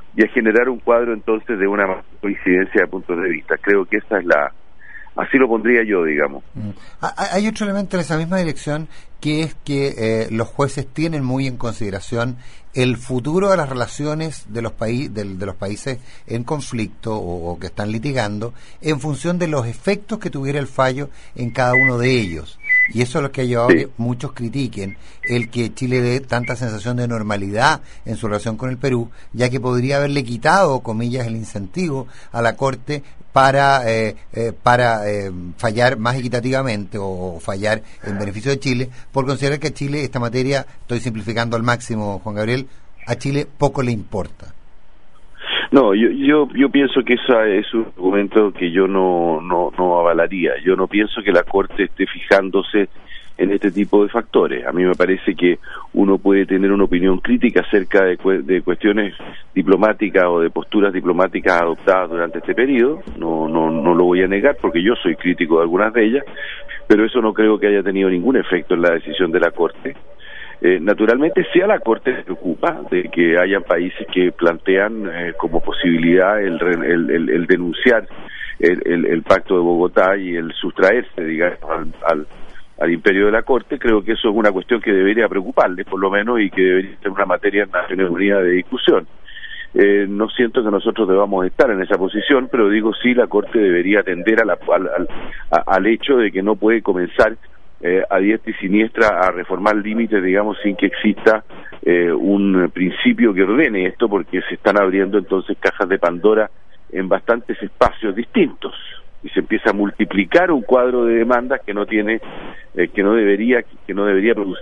Speaker 4: y a generar un cuadro entonces de una coincidencia de puntos de vista. Creo que esa es así lo pondría yo, digamos.
Speaker 2: Hay otro elemento en esa misma dirección, que es que los jueces tienen muy en consideración el futuro de las relaciones de los países en conflicto o que están litigando en función de los efectos que tuviera el fallo en cada uno de ellos. Y eso es lo que ha llevado a que muchos critiquen el que Chile dé tanta sensación de normalidad en su relación con el Perú, ya que podría haberle quitado, comillas, el incentivo a la Corte para fallar más equitativamente o fallar en beneficio de Chile, por considerar que a Chile esta materia, estoy simplificando al máximo, Juan Gabriel, a Chile poco le importa.
Speaker 4: No, yo pienso que ese es un argumento que yo no avalaría. Yo no pienso que la Corte esté fijándose en este tipo de factores. A mí me parece que uno puede tener una opinión crítica acerca de cuestiones diplomáticas o de posturas diplomáticas adoptadas durante este periodo. No lo voy a negar porque yo soy crítico de algunas de ellas, pero eso no creo que haya tenido ningún efecto en la decisión de la Corte. Naturalmente, sí a la Corte le preocupa de que haya países que plantean como posibilidad el denunciar el Pacto de Bogotá y el sustraerse, digamos, al imperio de la Corte. Creo que eso es una cuestión que debería preocuparle, por lo menos, y que debería ser una materia en Naciones Unidas de discusión. No siento que nosotros debamos estar en esa posición, pero digo, sí, la Corte debería atender al hecho de que no puede comenzar a diestra y siniestra a reformar límites, digamos, sin que exista un principio que ordene esto, porque se están abriendo entonces cajas de Pandora en bastantes espacios distintos y se empieza a multiplicar un cuadro de demandas que no debería producir.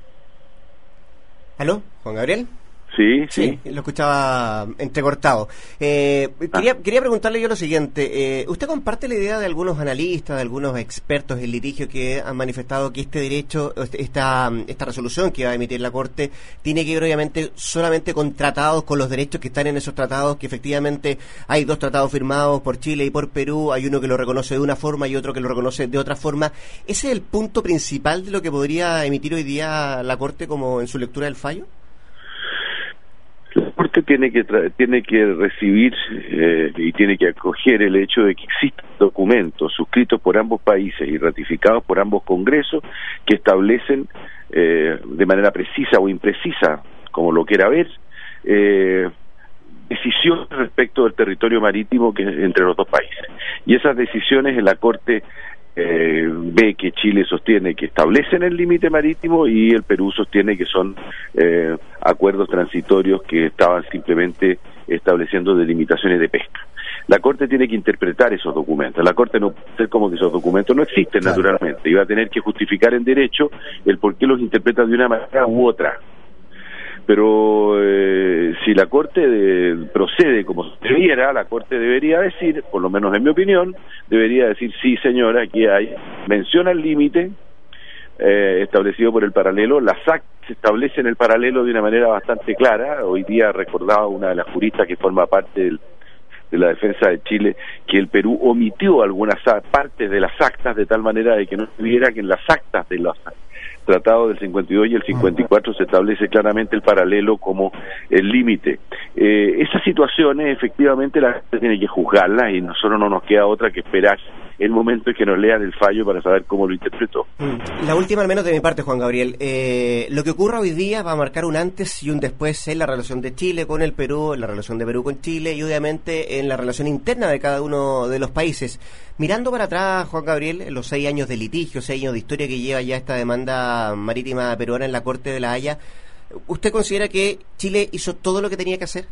Speaker 3: ¿Aló, Juan Gabriel?
Speaker 4: Sí,
Speaker 3: lo escuchaba entrecortado. Quería preguntarle yo lo siguiente. ¿Usted comparte la idea de algunos analistas, de algunos expertos en litigio que han manifestado que este derecho, esta resolución que va a emitir la Corte, tiene que ver obviamente solamente con tratados, con los derechos que están en esos tratados, que efectivamente hay 2 tratados firmados por Chile y por Perú, hay uno que lo reconoce de una forma y otro que lo reconoce de otra forma? ¿Ese es el punto principal de lo que podría emitir hoy día la Corte como en su lectura del fallo?
Speaker 4: La Corte tiene que recibir y tiene que acoger el hecho de que existen documentos suscritos por ambos países y ratificados por ambos congresos que establecen de manera precisa o imprecisa, como lo quiera ver, decisiones respecto del territorio marítimo que entre los dos países. Y esas decisiones en la Corte ve que Chile sostiene que establecen el límite marítimo y el Perú sostiene que son acuerdos transitorios que estaban simplemente estableciendo delimitaciones de pesca. La Corte tiene que interpretar esos documentos. La Corte no puede ser como que esos documentos no existen, claro, naturalmente, y va a tener que justificar en derecho el por qué los interpreta de una manera u otra. Pero si la Corte procede como debiera, la Corte debería decir, por lo menos en mi opinión, debería decir, sí señora, aquí hay, menciona el límite establecido por el paralelo, las actas se establecen el paralelo de una manera bastante clara. Hoy día recordaba una de las juristas que forma parte de la defensa de Chile que el Perú omitió algunas partes de las actas de tal manera de que no se viera que en las actas de los tratados del 52 y el 54 se establece claramente el paralelo como el límite. Esas situaciones efectivamente la gente tiene que juzgarlas y nosotros no nos queda otra que esperar el momento en que nos lean el fallo para saber cómo lo interpretó.
Speaker 3: La última al menos de mi parte, Juan Gabriel. Lo que ocurra hoy día va a marcar un antes y un después en la relación de Chile con el Perú, en la relación de Perú con Chile y obviamente en la relación interna de cada uno de los países. Mirando para atrás, Juan Gabriel, en los 6 años de litigio, 6 años de historia que lleva ya esta demanda marítima peruana en la Corte de La Haya, ¿usted considera que Chile hizo todo lo que tenía que hacer?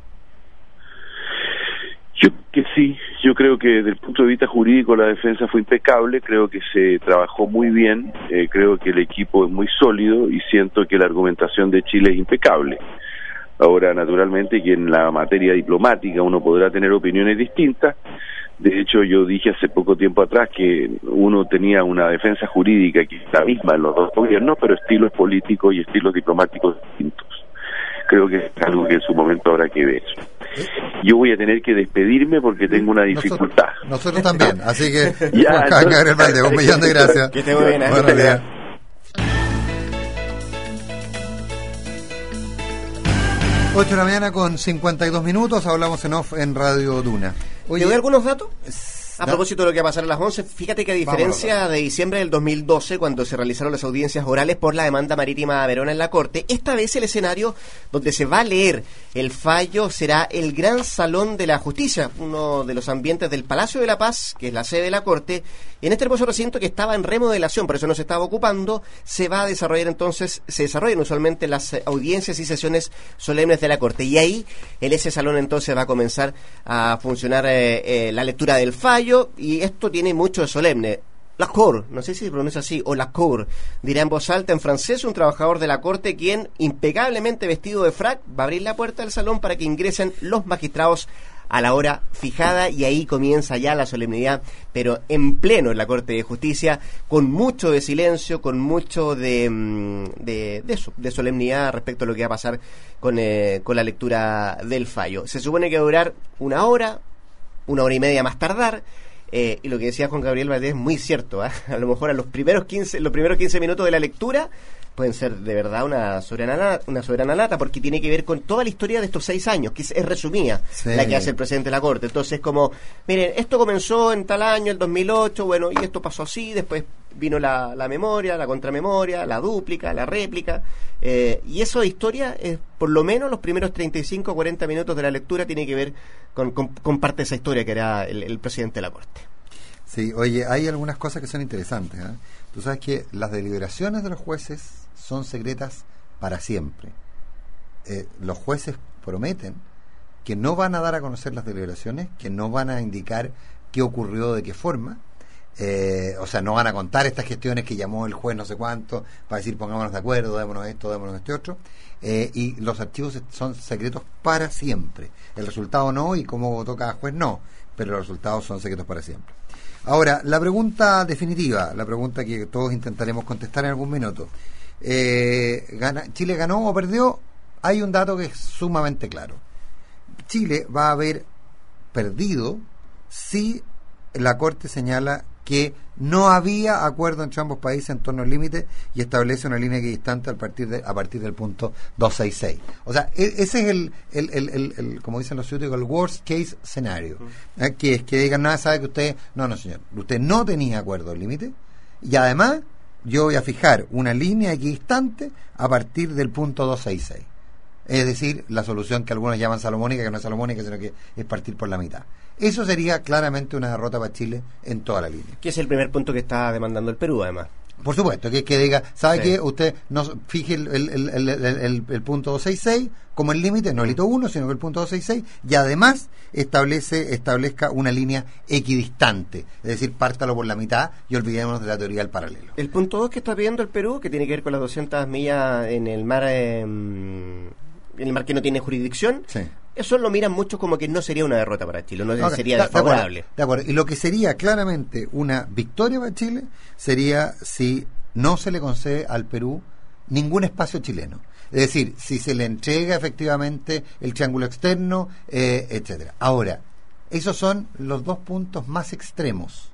Speaker 4: Yo que sí, yo creo que desde el punto de vista jurídico la defensa fue impecable, creo que se trabajó muy bien, creo que el equipo es muy sólido y siento que la argumentación de Chile es impecable. Ahora, naturalmente, que en la materia diplomática uno podrá tener opiniones distintas. De hecho, yo dije hace poco tiempo atrás que uno tenía una defensa jurídica que es la misma en los dos gobiernos, pero estilos políticos y estilos diplomáticos distintos. Creo que es algo que en su momento habrá que ver. Yo voy a tener que despedirme porque tengo una dificultad.
Speaker 2: Nosotros también, así que
Speaker 4: ya,
Speaker 2: Gabriel Valdés, 1.000.000 de gracias.
Speaker 3: Que esté muy bien.
Speaker 2: Buenos días. 8 de la mañana con 52 minutos, hablamos en off en Radio Duna.
Speaker 3: Oye, ¿te doy algunos datos? A propósito de lo que va a pasar a las 11, fíjate que a diferencia de diciembre del 2012, cuando se realizaron las audiencias orales por la demanda marítima Verona en la Corte, esta vez el escenario donde se va a leer el fallo será el Gran Salón de la Justicia, uno de los ambientes del Palacio de la Paz, que es la sede de la Corte. Y en este hermoso recinto, que estaba en remodelación, por eso no se estaba ocupando, se desarrollan usualmente las audiencias y sesiones solemnes de la Corte. Y ahí, en ese salón entonces va a comenzar a funcionar la lectura del fallo, y esto tiene mucho de solemne. La Cour, no sé si se pronuncia así, o la Cour, dirá en voz alta en francés un trabajador de la Corte, quien, impecablemente vestido de frac, va a abrir la puerta del salón para que ingresen los magistrados a la hora fijada, y ahí comienza ya la solemnidad, pero en pleno en la Corte de Justicia, con mucho de silencio, con mucho de solemnidad respecto a lo que va a pasar con la lectura del fallo. Se supone que va a durar una hora y media más tardar. Y lo que decía Juan Gabriel Valdés es muy cierto, ¿eh? A lo mejor los primeros 15 minutos de la lectura pueden ser de verdad una soberana lata, porque tiene que ver con toda la historia de estos 6 años, que es resumida, sí, la que hace el presidente de la Corte. Entonces, como, miren, esto comenzó en tal año, el 2008, bueno, y esto pasó así, después vino la memoria, la contramemoria, la dúplica, la réplica, y eso de historia es, por lo menos los primeros 35 o 40 minutos de la lectura tiene que ver con parte de esa historia que era el presidente de la Corte.
Speaker 2: Sí, oye, hay algunas cosas que son interesantes, ¿eh? Tú sabes que las deliberaciones de los jueces son secretas para siempre. Los jueces prometen que no van a dar a conocer las deliberaciones, que no van a indicar qué ocurrió, de qué forma. O sea, no van a contar estas gestiones que llamó el juez no sé cuánto para decir pongámonos de acuerdo, démonos esto, démonos este otro. Y los archivos son secretos para siempre. El resultado no, y cómo votó cada juez no, pero los resultados son secretos para siempre. Ahora, la pregunta definitiva, la pregunta que todos intentaremos contestar en algún minuto. ¿Chile ganó o perdió? Hay un dato que es sumamente claro. Chile va a haber perdido si la Corte señala que no había acuerdo entre ambos países en torno al límite y establece una línea equidistante a partir del punto 266. O sea, ese es el como dicen los ciúticos, el worst case scenario. Que es que digan, nada, sabe que usted, no señor, usted no tenía acuerdo al límite, y además yo voy a fijar una línea equidistante a partir del punto 266. Es decir, la solución que algunos llaman salomónica, que no es salomónica, sino que es partir por la mitad. Eso sería claramente una derrota para Chile en toda la línea.
Speaker 3: Que es el primer punto que está demandando el Perú, además.
Speaker 2: Por supuesto, que diga, ¿sabe qué? Usted no fije el punto 266 como el límite, no el hito 1, sino que el punto 266, y además establezca una línea equidistante, es decir, pártalo por la mitad y olvidémonos de la teoría del paralelo.
Speaker 3: El punto 2 que está pidiendo el Perú, que tiene que ver con las 200 millas en el mar que no tiene jurisdicción, sí, eso lo miran muchos como que no sería una derrota para Chile, no sería desfavorable.
Speaker 2: De acuerdo. Y lo que sería claramente una victoria para Chile sería si no se le concede al Perú ningún espacio chileno. Es decir, si se le entrega efectivamente el triángulo externo, etcétera. Ahora, esos son los dos puntos más extremos.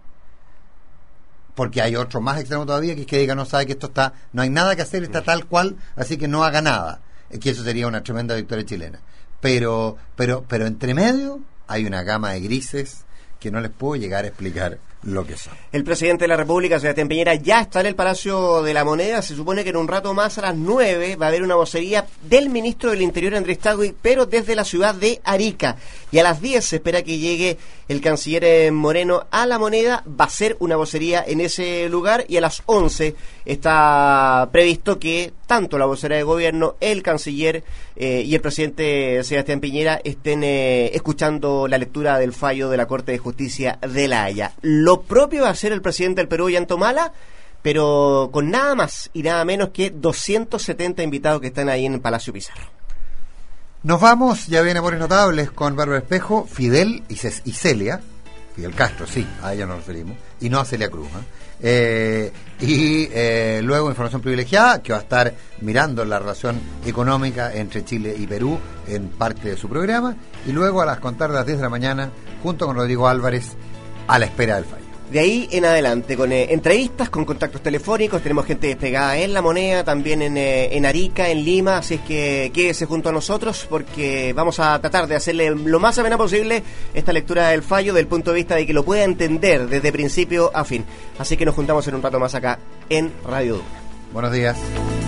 Speaker 2: Porque hay otro más extremo todavía, que es que diga, no sabe que esto está, no hay nada que hacer, está tal cual, así que no haga nada. Que eso sería una tremenda victoria chilena. Pero entre medio hay una gama de grises que no les puedo llegar a explicar lo que son.
Speaker 3: El presidente de la República, Sebastián Piñera, ya está en el Palacio de la Moneda. Se supone que en un rato más, a las 9, va a haber una vocería del ministro del Interior, Andrés Tagui, pero desde la ciudad de Arica. Y a las 10 se espera que llegue el canciller Moreno a la Moneda. Va a ser una vocería en ese lugar, y a las 11 está previsto que tanto la vocera de gobierno, el canciller y el presidente Sebastián Piñera estén escuchando la lectura del fallo de la Corte de Justicia de La Haya. Lo propio va a hacer el presidente del Perú, Ollanta Humala, pero con nada más y nada menos que 270 invitados que están ahí en el Palacio Pizarro.
Speaker 2: Nos vamos, ya viene Amores Notables con Bárbara Espejo, Fidel y Celia, Fidel Castro, sí, a ella nos referimos, y no a Celia Cruz, luego Información Privilegiada, que va a estar mirando la relación económica entre Chile y Perú en parte de su programa, y luego a las 10 de la mañana, junto con Rodrigo Álvarez, a la espera del fallo.
Speaker 3: De ahí en adelante, con entrevistas, con contactos telefónicos, tenemos gente desplegada en La Moneda, también en Arica, en Lima, así es que quédese junto a nosotros porque vamos a tratar de hacerle lo más amena posible esta lectura del fallo desde el punto de vista de que lo pueda entender desde principio a fin. Así que nos juntamos en un rato más acá en Radio Duna.
Speaker 2: Buenos días.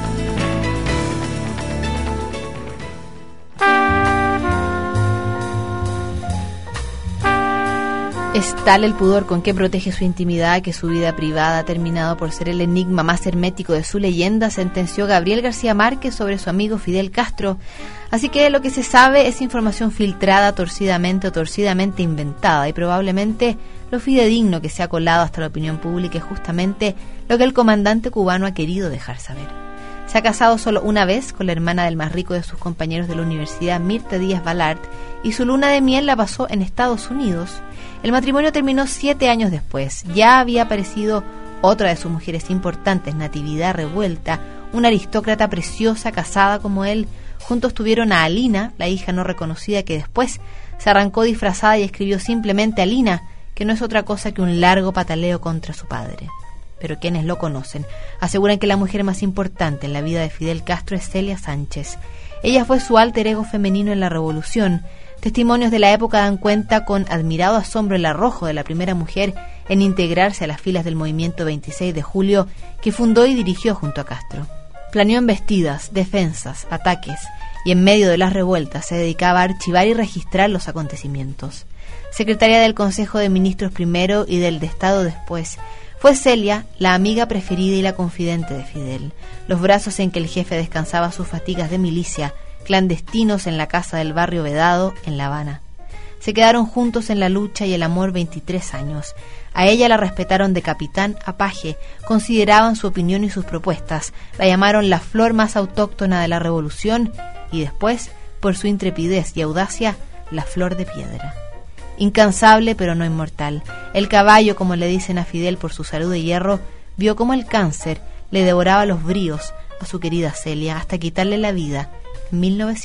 Speaker 5: Es tal el pudor con que protege su intimidad que su vida privada ha terminado por ser el enigma más hermético de su leyenda, sentenció Gabriel García Márquez sobre su amigo Fidel Castro. Así que lo que se sabe es información filtrada torcidamente o torcidamente inventada, y probablemente lo fidedigno que se ha colado hasta la opinión pública es justamente lo que el comandante cubano ha querido dejar saber. Se ha casado solo una vez con la hermana del más rico de sus compañeros de la universidad, Mirta Díaz Balart, y su luna de miel la pasó en Estados Unidos. El matrimonio terminó 7 años después. Ya había aparecido otra de sus mujeres importantes, Natividad Revuelta, una aristócrata preciosa casada como él. Juntos tuvieron a Alina, la hija no reconocida que después se arrancó disfrazada y escribió simplemente Alina, que no es otra cosa que un largo pataleo contra su padre. Pero quienes lo conocen aseguran que la mujer más importante en la vida de Fidel Castro es Celia Sánchez. Ella fue su alter ego femenino en la revolución. Testimonios de la época dan cuenta con admirado asombro el arrojo de la primera mujer en integrarse a las filas del movimiento 26 de julio que fundó y dirigió junto a Castro. Planeó embestidas, defensas, ataques, y en medio de las revueltas se dedicaba a archivar y registrar los acontecimientos. Secretaria del Consejo de Ministros primero y del de Estado después, fue Celia la amiga preferida y la confidente de Fidel, los brazos en que el jefe descansaba sus fatigas de milicia, clandestinos en la casa del barrio Vedado, en La Habana. Se quedaron juntos en la lucha y el amor 23 años. A ella la respetaron de capitán a paje, consideraban su opinión y sus propuestas, la llamaron la flor más autóctona de la revolución y después, por su intrepidez y audacia, la flor de piedra. Incansable pero no inmortal, el caballo, como le dicen a Fidel por su salud de hierro, vio como el cáncer le devoraba los bríos a su querida Celia hasta quitarle la vida en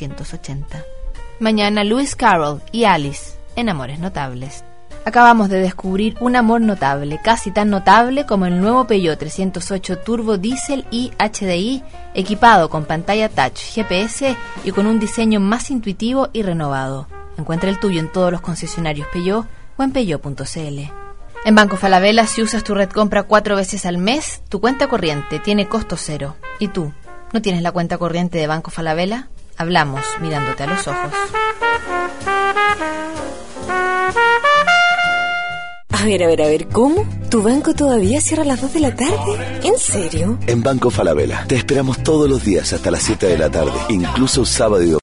Speaker 5: 1980. Mañana Lewis Carroll y Alice en Amores Notables. Acabamos de descubrir un amor notable, casi tan notable como el nuevo Peugeot 308 Turbo Diesel y HDI, equipado con pantalla touch, GPS y con un diseño más intuitivo y renovado. Encuentra el tuyo en todos los concesionarios Peugeot o en peugeot.cl. En Banco Falabella, si usas tu red compra 4 veces al mes, tu cuenta corriente tiene costo cero. ¿Y tú? ¿No tienes la cuenta corriente de Banco Falabella? Hablamos mirándote a los ojos.
Speaker 6: A ver, ¿cómo? ¿Tu banco todavía cierra a las 2 de la tarde? ¿En serio?
Speaker 7: En Banco Falabella te esperamos todos los días hasta las 7 de la tarde, incluso sábado y domingo.